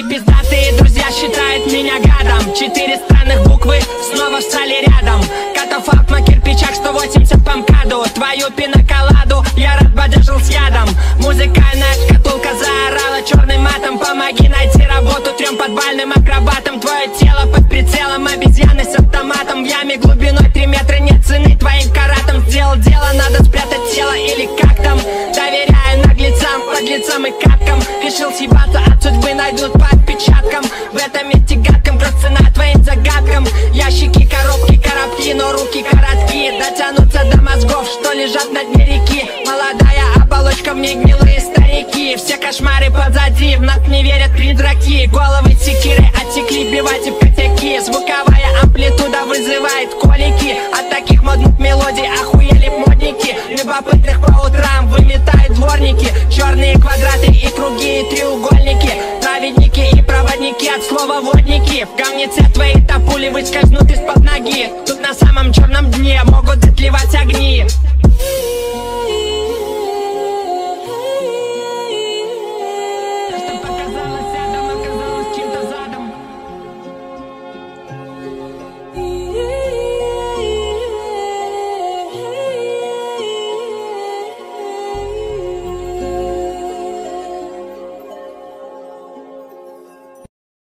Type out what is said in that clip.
Мои пиздатые друзья считают меня гадом. 4 странных буквы снова встали рядом. Катафалк на кирпичах, 180 по МКАДу. Твою пиноколаду я разбодяжил с ядом. Музыкальная шкатулка заорала черным матом. Помоги найти работу 3 подвальным акробатам. Твое тело под прицелом обезьяны с автоматом. В яме глубиной 3 метра, нет цены твоим каратам. Сделал дело, надо спрятать тело или как там. Доверяю наглецам, подлецам и каткам. Решил съебаться от судьбы, найдут по отпечаткам. В этом месте гадком, кровь цена твоим загадкам. Ящики, коробки, коробки, но руки короткие. Дотянуться до мозгов, что лежат на дне реки. Молодая оболочка, в ней гнилые старики. Все кошмары позади, в нас не верят придраки. Головы секиры отсекли, бивайте в котяки. Звуковая амплитуда вызывает колики. От таких модных мелодий охуели модники. Любопытных по утрам выметают дворники. Черные квадраты и круги и треугольники. Праведники и проводники от слова водники. В говнеце твои топули выскользнули